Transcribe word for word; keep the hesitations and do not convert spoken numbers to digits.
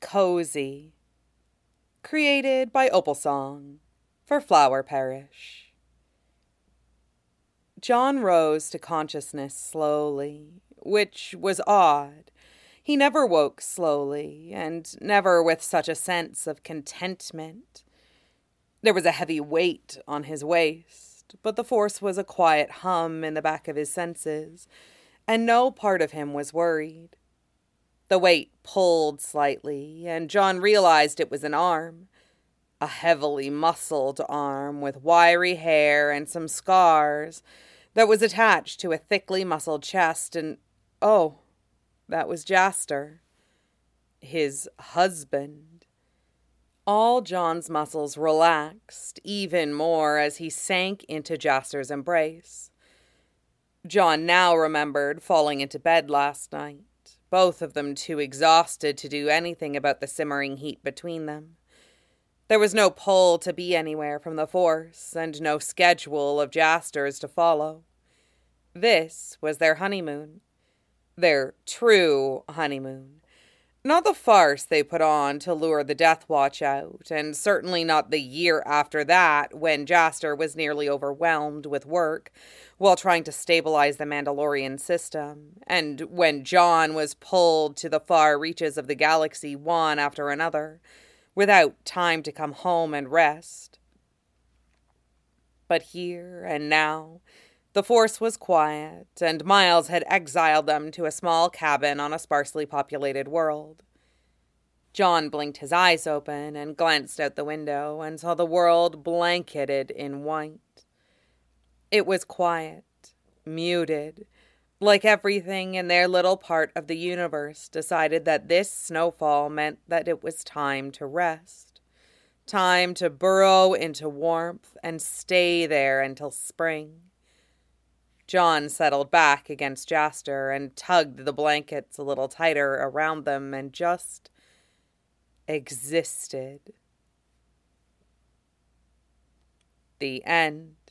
Cozy. Created by Opalsong for Flower Parish. John rose to consciousness slowly, which was odd. He never woke slowly, and never with such a sense of contentment. There was a heavy weight on his waist, but the force was a quiet hum in the back of his senses, and no part of him was worried. The weight pulled slightly, and John realized it was an arm. A heavily muscled arm with wiry hair and some scars that was attached to a thickly muscled chest, and, oh, that was Jaster, his husband. All John's muscles relaxed even more as he sank into Jaster's embrace. John now remembered falling into bed last night, both of them too exhausted to do anything about the simmering heat between them. There was no pull to be anywhere from the force, and no schedule of Jaster's to follow. This was their honeymoon. Their true honeymoon. Not the farce they put on to lure the Death Watch out, and certainly not the year after that when Jaster was nearly overwhelmed with work while trying to stabilize the Mandalorian system, and when John was pulled to the far reaches of the galaxy one after another, without time to come home and rest. But here and now, the force was quiet, and Miles had exiled them to a small cabin on a sparsely populated world. John blinked his eyes open and glanced out the window and saw the world blanketed in white. It was quiet, muted, like everything in their little part of the universe decided that this snowfall meant that it was time to rest, time to burrow into warmth and stay there until spring. John settled back against Jaster and tugged the blankets a little tighter around them and just existed. The end.